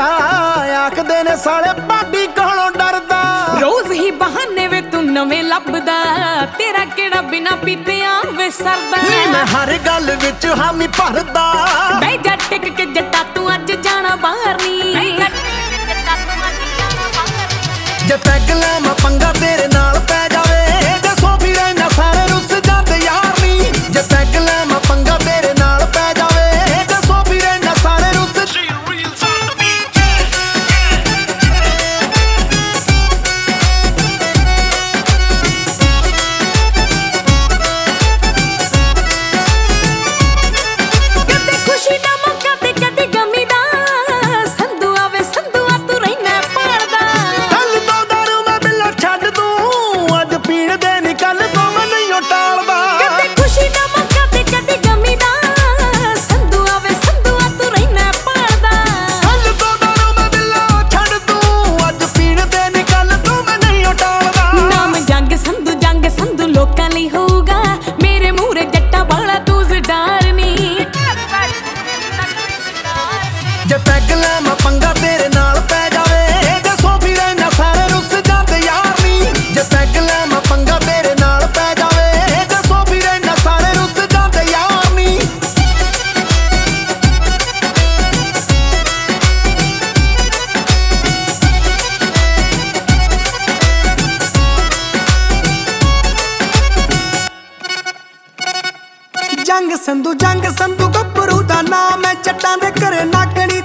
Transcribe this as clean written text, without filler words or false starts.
करदा आखदे ने साले भाभी कोलों डरदा। रोज ही बहाने वे तू नवे लभदा तेरा केड़ा बिना पीतियां वे सरदा। मैं हर गल विच हामी भरदा बह जा टिक के जट्टा तू अज जाना बाहर नी। जे पैग लै मैं पंगा तेरे नाल पै जावे जे सोफी रहना सारे रुस जाते यार नी। जे पैग लै मैं पंगा तेरे नाल पै जावे जे सोफी रहना सारे रुस। कदे खुशी दा मौका ते कदे गमी दा संधू आवे संधुआ तू रहना पालदा। कल तो दारू मैं बिल्ला छड्ड दूं अज पीण दे नी कल तो मैं नहीं टालदा। कदे खुशी दा मौका ते कदे गमी दा संधू आवे संधुआ तू रहना पालदा। कल तो दारू मैं बिल्ला छड्ड दूं अज पीण दे नी कल तो मैं नहीं टालदा। नाम जंग संधू लोकां लई होऊगा मेरे मूहरे जट्टा वाला तू जडार नी। जे पैग लै मैं पंगा तेरे नाल पै जावे जे सोफी रहना सारे रुस जाते यार नी। जे पैग लै मैं पंगा तेरे नाल पै जावे जे सोफी रहना सारे रुस जाते यार नी। जंग संधू गब्बरू दा नाम है जट्टां दे घरे नागणी